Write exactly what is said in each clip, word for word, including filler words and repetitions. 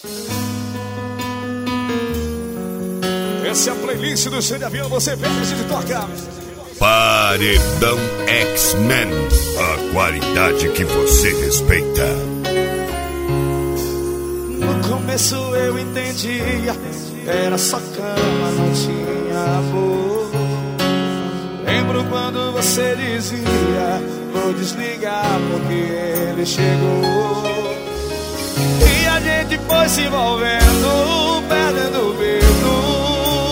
Essa é a playlist do Show de Avião, você vê a gente tocar. Paredão X-Men, a qualidade que você respeita. No começo eu entendia, era só cama, não tinha amor. Lembro quando você dizia, vou desligar porque ele chegou. E a gente foi se envolvendo, perdendo o medo.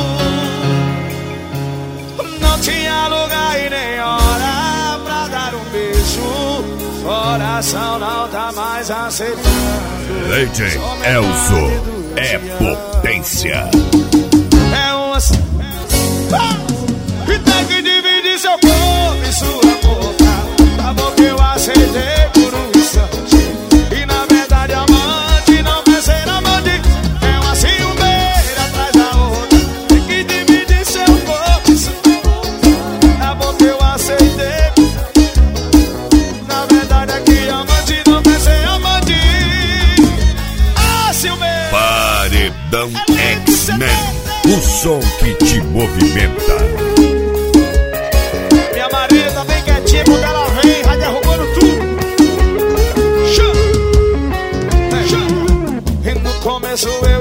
Não tinha lugar e nem hora pra dar um beijo. Coração não tá mais aceitando. Lady Elzo é potência. É uma... E tem que dividir seu corpo e sua boca. Tá bom que eu aceitei por um instante. E na verdade amante não vai ser amante. É uma ciumeira atrás da outra. Tem que dividir seu corpo e sua boca. Tá bom que eu aceitei. Na verdade aqui amante não vai ser amante. Ah, ciumeira. Paredão X-Men, o som que te movimenta. Minha Maria tá bem quietinha, quando ela vem, vai derrubando tudo. E no começo eu